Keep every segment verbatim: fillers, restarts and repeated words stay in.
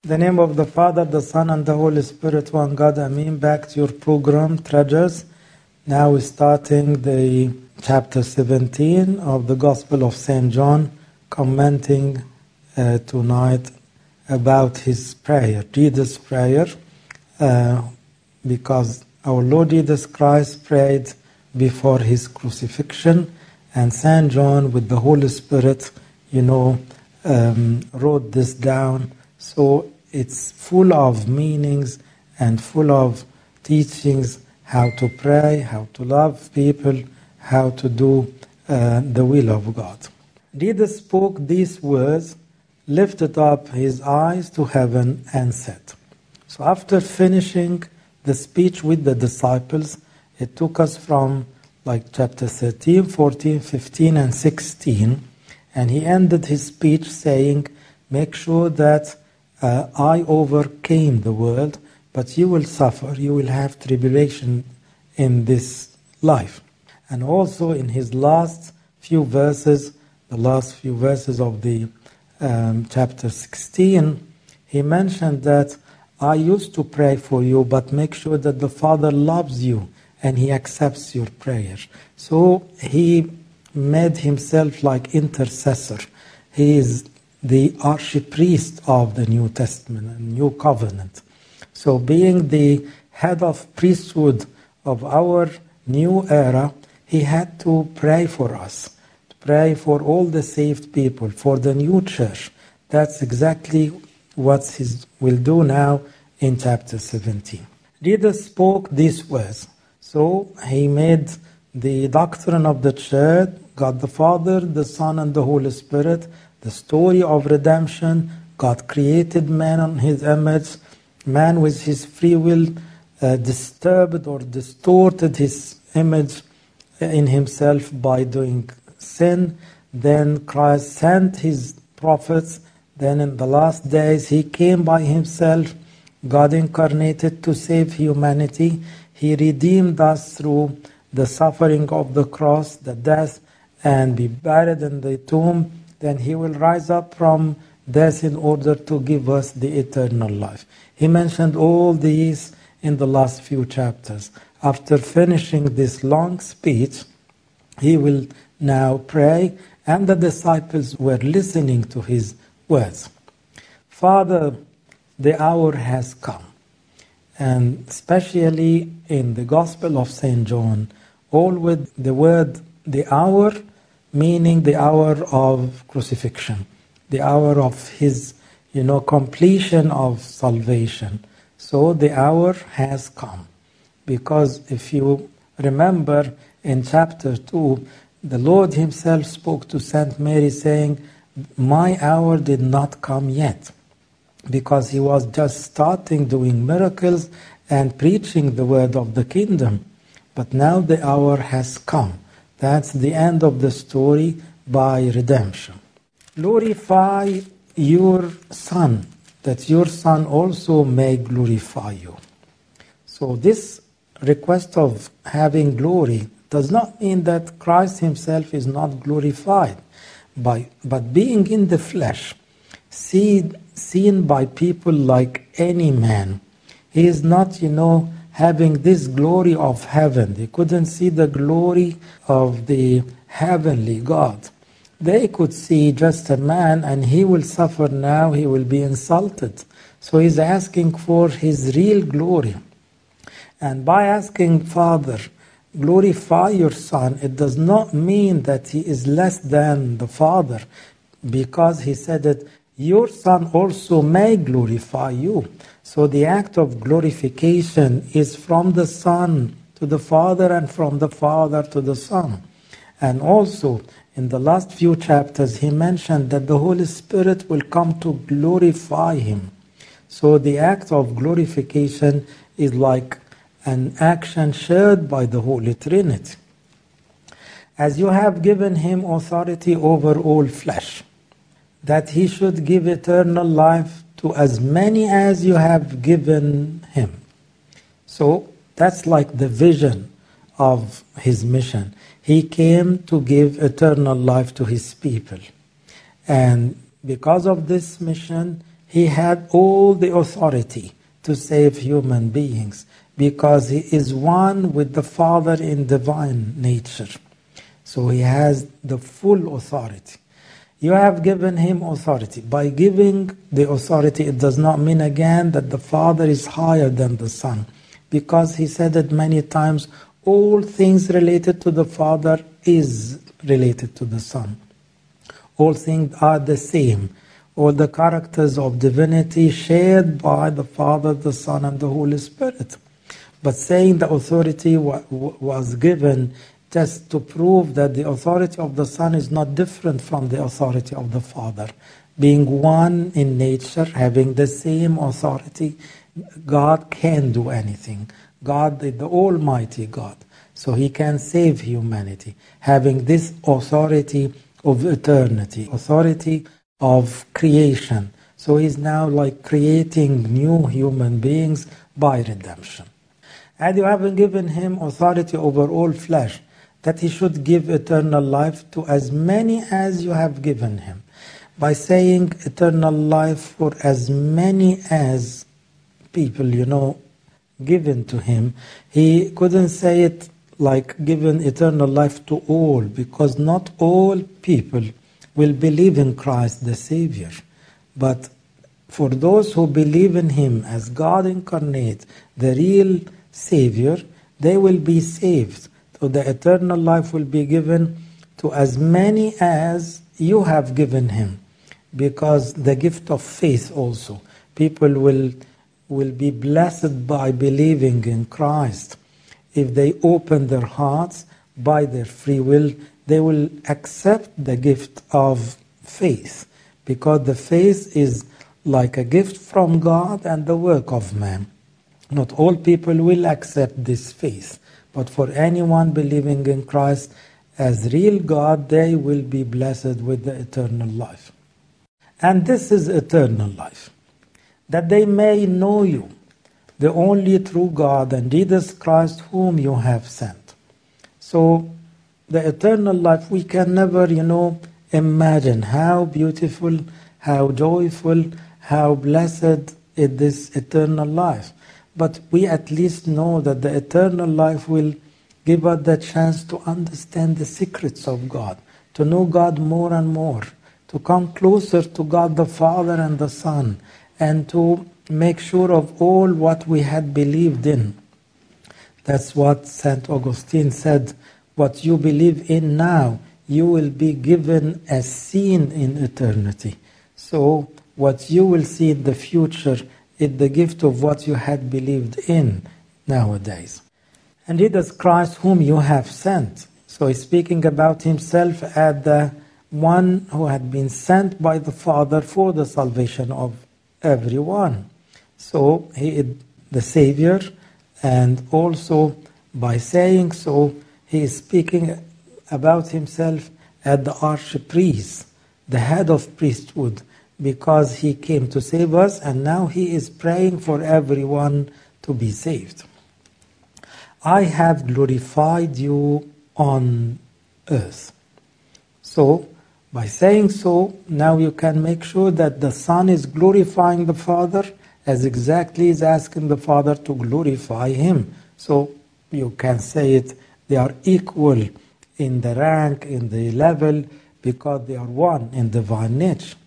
In the name of the Father, the Son, and the Holy Spirit, one God, Amen. Back to your program, Treasures. Now we're starting the chapter seventeen of the Gospel of Saint John, commenting uh, tonight about his prayer, Jesus' prayer, uh, because our Lord Jesus Christ prayed before his crucifixion, and Saint John, with the Holy Spirit, you know, um, wrote this down. So it's full of meanings and full of teachings, how to pray, how to love people, how to do uh, the will of God. Jesus spoke these words, lifted up his eyes to heaven and said. So after finishing the speech with the disciples, it took us from like chapter thirteen, fourteen, fifteen, and sixteen, and he ended his speech saying, make sure that Uh, I overcame the world, but you will suffer, you will have tribulation in this life. And also in his last few verses, the last few verses of the um, chapter sixteen, he mentioned that I used to pray for you, but make sure that the Father loves you and he accepts your prayer. So he made himself like intercessor. He is the archpriest of the New Testament and New Covenant. So being the head of priesthood of our new era, he had to pray for us, to pray for all the saved people, for the new church. That's exactly what he will do now in chapter seventeen. Jesus spoke these words. So he made the doctrine of the church, God the Father, the Son, and the Holy Spirit, the story of redemption. God created man on his image. Man with his free will uh, disturbed or distorted his image in himself by doing sin. Then Christ sent his prophets. Then in the last days he came by himself. God incarnated to save humanity. He redeemed us through the suffering of the cross, the death, and be buried in the tomb. Then he will rise up from death in order to give us the eternal life. He mentioned all these in the last few chapters. After finishing this long speech, he will now pray, and the disciples were listening to his words. Father, the hour has come. And especially in the Gospel of Saint John, all with the word the hour, meaning the hour of crucifixion, the hour of his, you know, completion of salvation. So the hour has come. Because if you remember in chapter two, the Lord himself spoke to Saint Mary saying, my hour did not come yet. Because he was just starting doing miracles and preaching the word of the kingdom. But now the hour has come. That's the end of the story by redemption. Glorify your Son, that your Son also may glorify you. So this request of having glory does not mean that Christ himself is not glorified, by, but being in the flesh, see, seen by people like any man. He is not, you know, having this glory of heaven. They couldn't see the glory of the heavenly God. They could see just a man, and he will suffer now, he will be insulted. So he's asking for his real glory. And by asking, Father, glorify your Son, it does not mean that he is less than the Father, because he said that your Son also may glorify you. So the act of glorification is from the Son to the Father and from the Father to the Son. And also, in the last few chapters, he mentioned that the Holy Spirit will come to glorify him. So the act of glorification is like an action shared by the Holy Trinity. As you have given him authority over all flesh, that he should give eternal life to as many as you have given him. So that's like the vision of his mission. He came to give eternal life to his people. And because of this mission, he had all the authority to save human beings because he is one with the Father in divine nature. So he has the full authority. You have given him authority. By giving the authority, it does not mean again that the Father is higher than the Son, because he said it many times, all things related to the Father is related to the Son. All things are the same. All the characters of divinity shared by the Father, the Son, and the Holy Spirit. But saying the authority wa- was given just to prove that the authority of the Son is not different from the authority of the Father. Being one in nature, having the same authority, God can do anything. God is the Almighty God. So he can save humanity, having this authority of eternity, authority of creation. So he's now like creating new human beings by redemption. And you have given him authority over all flesh, that he should give eternal life to as many as you have given him. By saying eternal life for as many as people, you know, given to him, he couldn't say it like given eternal life to all, because not all people will believe in Christ the Savior. But for those who believe in him as God incarnate, the real Savior, they will be saved. So the eternal life will be given to as many as you have given him, because the gift of faith also. People will, will be blessed by believing in Christ. If they open their hearts by their free will, they will accept the gift of faith, because the faith is like a gift from God and the work of man. Not all people will accept this faith, but for anyone believing in Christ as real God, they will be blessed with the eternal life. And this is eternal life, that they may know you, the only true God, and Jesus Christ whom you have sent. So the eternal life, we can never, you know, imagine how beautiful, how joyful, how blessed is this eternal life. But we at least know that the eternal life will give us the chance to understand the secrets of God, to know God more and more, to come closer to God the Father and the Son, and to make sure of all what we had believed in. That's what Saint Augustine said, what you believe in now, you will be given as seen in eternity. So what you will see in the future is the gift of what you had believed in nowadays. And Jesus Christ whom you have sent. So he's speaking about himself as the one who had been sent by the Father for the salvation of everyone. So he is the Savior, and also by saying so, he is speaking about himself as the archpriest, the head of priesthood, because he came to save us, and now he is praying for everyone to be saved. I have glorified you on earth. So, by saying so, now you can make sure that the Son is glorifying the Father, as exactly is asking the Father to glorify him. So, you can say it, they are equal in the rank, in the level, because they are one in divine nature.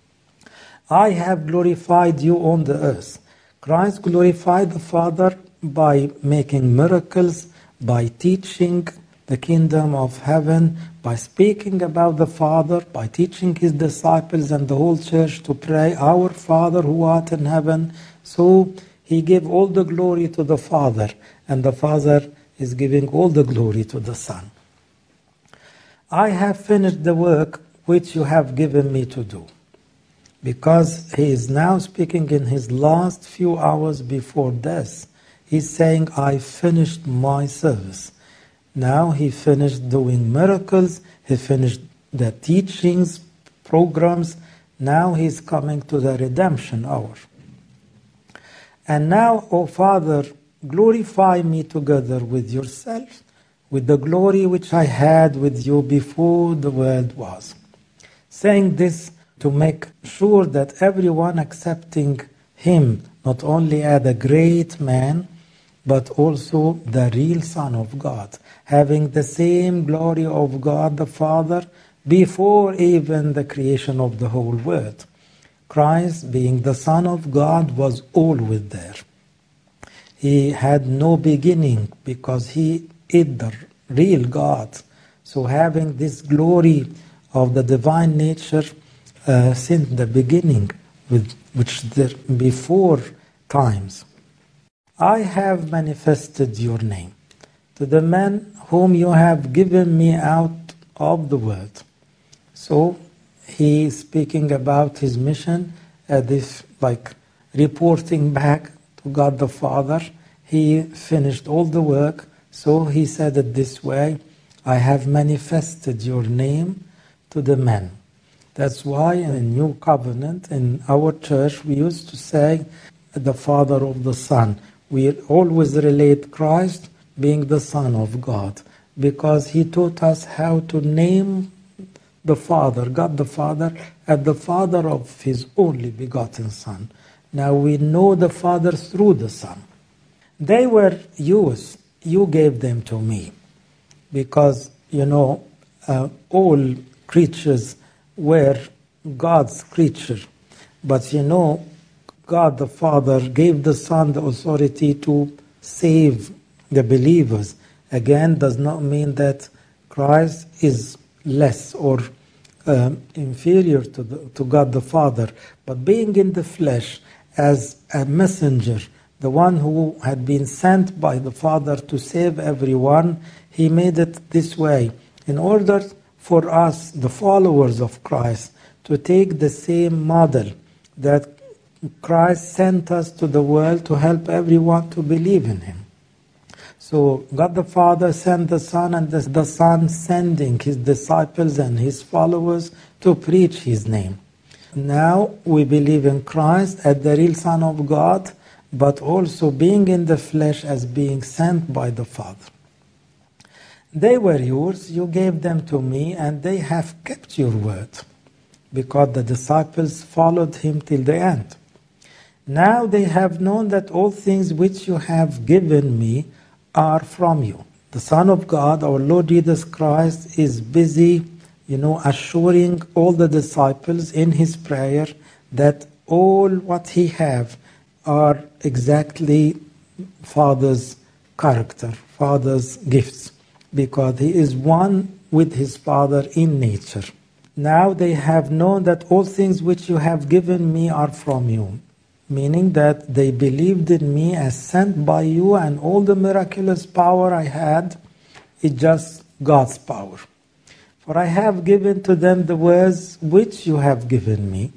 I have glorified you on the earth. Christ glorified the Father by making miracles, by teaching the kingdom of heaven, by speaking about the Father, by teaching his disciples and the whole church to pray, Our Father who art in heaven. So he gave all the glory to the Father, and the Father is giving all the glory to the Son. I have finished the work which you have given me to do. Because he is now speaking in his last few hours before death. He's saying, I finished my service. Now he finished doing miracles, he finished the teachings, programs. Now he's coming to the redemption hour. And now, O Father, glorify me together with yourself, with the glory which I had with you before the world was. Saying this to make sure that everyone accepting him not only as a great man, but also the real Son of God, having the same glory of God the Father before even the creation of the whole world. Christ, being the Son of God, was always there. He had no beginning because he is the real God. So having this glory of the divine nature uh, since the beginning, with which there before times. I have manifested your name to the men whom you have given me out of the world. So he is speaking about his mission as if like reporting back to God the Father. He finished all the work, so he said it this way, I have manifested your name to the men. That's why in the New Covenant, in our church, we used to say the Father of the Son. We always relate Christ being the Son of God, because he taught us how to name the Father, God the Father, as the Father of his only begotten Son. Now we know the Father through the Son. They were yours. You gave them to me. Because, you know, uh, all creatures were God's creature. But, you know, God the Father gave the Son the authority to save the believers. Again, does not mean that Christ is less or um, inferior to, the, to God the Father. But being in the flesh as a messenger, the one who had been sent by the Father to save everyone, he made it this way. In order for us, the followers of Christ, to take the same model that Christ sent us to the world to help everyone to believe in him. So God the Father sent the Son, and the, the Son sending his disciples and his followers to preach his name. Now we believe in Christ as the real Son of God, but also being in the flesh as being sent by the Father. They were yours, you gave them to me, and they have kept your word, because the disciples followed him till the end. Now they have known that all things which you have given me are from you. The Son of God, our Lord Jesus Christ, is busy, you know, assuring all the disciples in his prayer that all what he have are exactly Father's character, Father's gifts, because he is one with his Father in nature. Now they have known that all things which you have given me are from you, meaning that they believed in me as sent by you, and all the miraculous power I had is just God's power. For I have given to them the words which you have given me.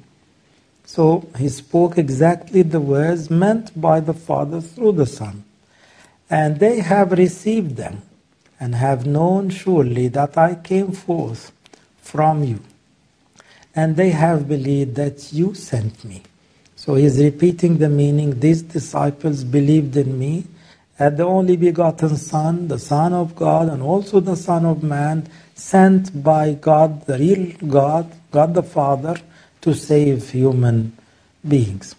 So he spoke exactly the words meant by the Father through the Son. And they have received them, and have known surely that I came forth from you. And they have believed that you sent me. So he is repeating the meaning. These disciples believed in me as the only begotten Son, the Son of God, and also the Son of Man, sent by God, the real God, God the Father, to save human beings.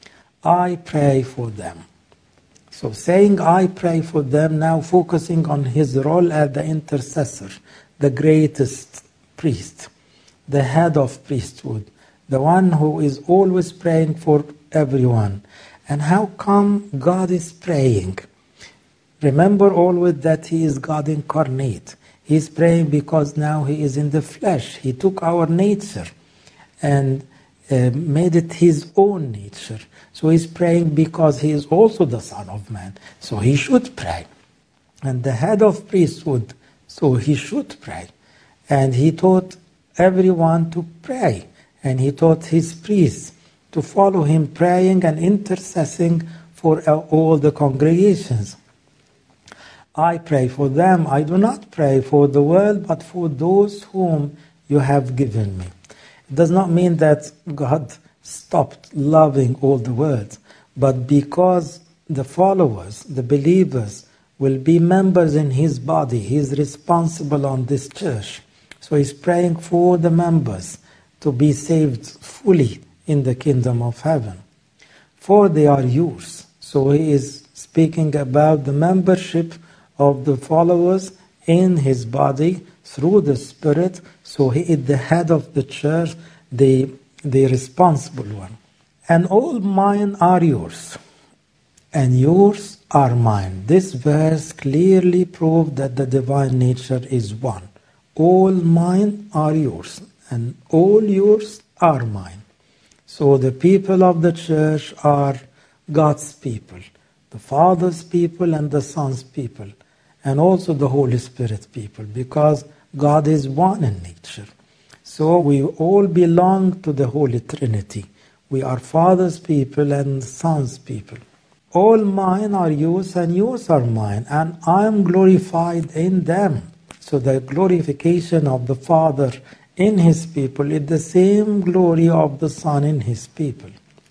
I pray for them. So saying I pray for them, now focusing on his role as the intercessor, the greatest priest, the head of priesthood, the one who is always praying for everyone. And how come God is praying? Remember always that he is God incarnate. He is praying because now he is in the flesh. He took our nature and uh, made it his own nature. So he's praying because he is also the Son of Man. So he should pray. And the head of priesthood, so he should pray. And he taught everyone to pray. And he taught his priests to follow him, praying and intercessing for all the congregations. I pray for them. I do not pray for the world, but for those whom you have given me. It does not mean that God stopped loving all the world, but because the followers, the believers, will be members in his body, he is responsible on this church. So he's praying for the members to be saved fully in the kingdom of heaven. For they are yours. So he is speaking about the membership of the followers in his body through the Spirit. So he is the head of the church, the, the responsible one. And all mine are yours, and yours are mine. This verse clearly proves that the divine nature is one. All mine are yours, and all yours are mine. So the people of the church are God's people, the Father's people and the Son's people, and also the Holy Spirit people, because God is one in nature. So we all belong to the Holy Trinity. We are Father's people and Son's people. All mine are yours and yours are mine, and I am glorified in them. So the glorification of the Father in his people is the same glory of the Son in his people.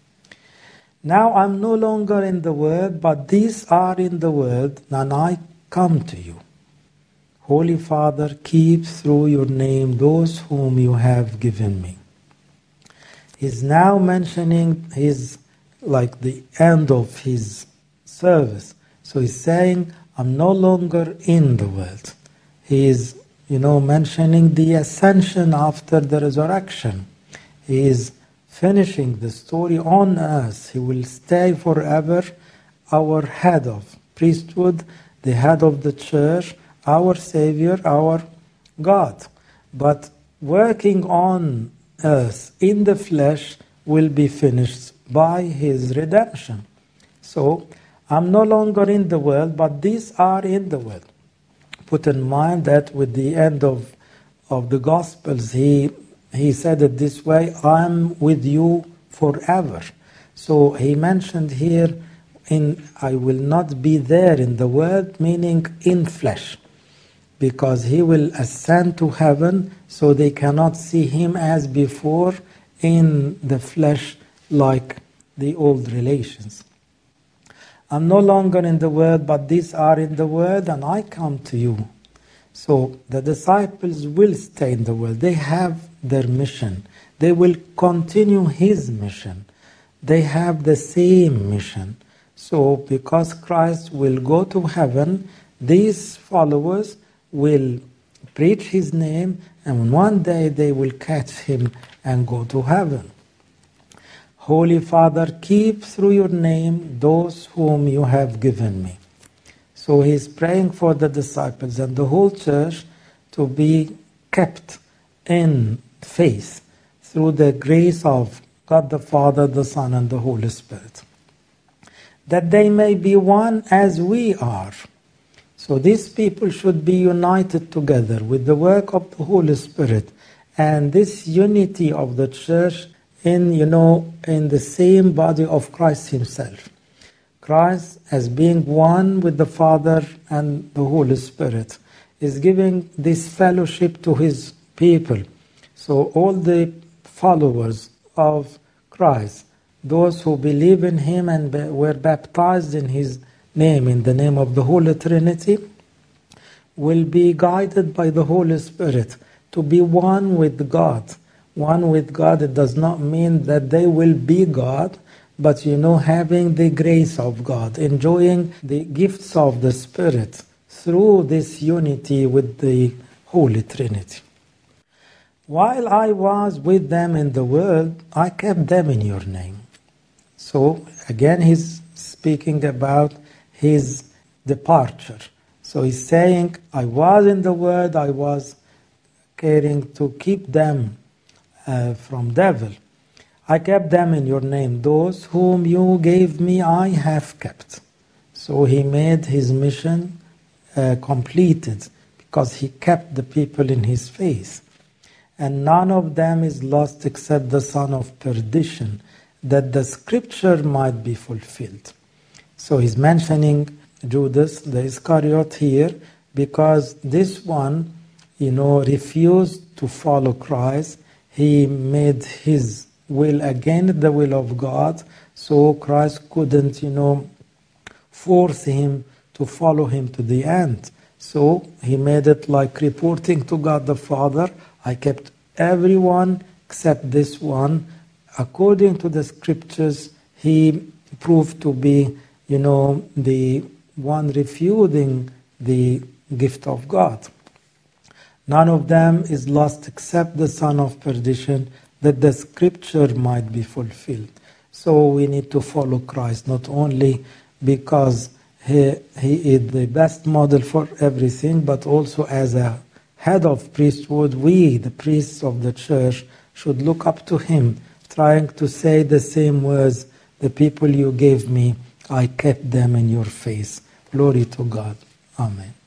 Now I am no longer in the world, but these are in the world, and I come to you. Holy Father, keep through your name those whom you have given me. He's now mentioning his, like the end of his service. So he's saying, I'm no longer in the world. He is, you know, mentioning the ascension after the resurrection. He is finishing the story on earth. He will stay forever, our head of priesthood, the head of the church, our Savior, our God. But working on earth in the flesh will be finished by his redemption. So, I'm no longer in the world, but these are in the world. Put in mind that with the end of, of the Gospels, he, he said it this way, I'm with you forever. So he mentioned here, in I will not be there in the world, meaning in flesh, because he will ascend to heaven, so they cannot see him as before in the flesh like the old relations. I'm no longer in the world, but these are in the world, and I come to you. So the disciples will stay in the world. They have their mission. They will continue his mission. They have the same mission. So because Christ will go to heaven, these followers will preach his name, and one day they will catch him and go to heaven. Holy Father, keep through your name those whom you have given me. So he's praying for the disciples and the whole church to be kept in faith through the grace of God the Father, the Son, and the Holy Spirit, that they may be one as we are. So these people should be united together with the work of the Holy Spirit, and this unity of the church in, you know, in the same body of Christ himself. Christ, as being one with the Father and the Holy Spirit, is giving this fellowship to his people. So all the followers of Christ, those who believe in him and were baptized in his name, in the name of the Holy Trinity, will be guided by the Holy Spirit to be one with God. One with God, it does not mean that they will be God, but, you know, having the grace of God, enjoying the gifts of the Spirit through this unity with the Holy Trinity. While I was with them in the world, I kept them in your name. So, again, he's speaking about his departure. So he's saying, I was in the world, I was caring to keep them uh, from devil. I kept them in your name. Those whom you gave me, I have kept. So he made his mission uh, completed, because he kept the people in his faith. And none of them is lost except the son of perdition, that the scripture might be fulfilled. So he's mentioning Judas the Iscariot here, because this one, you know, refused to follow Christ. He made his will against the will of God, so Christ couldn't, you know, force him to follow him to the end. So he made it like reporting to God the Father, I kept everyone except this one. According to the scriptures, he proved to be, you know, the one refuting the gift of God. None of them is lost except the son of perdition, that the scripture might be fulfilled. So we need to follow Christ, not only because he, he is the best model for everything, but also as a head of priesthood, we, the priests of the church, should look up to him, trying to say the same words, the people you gave me, I kept them in your face. Glory to God. Amen.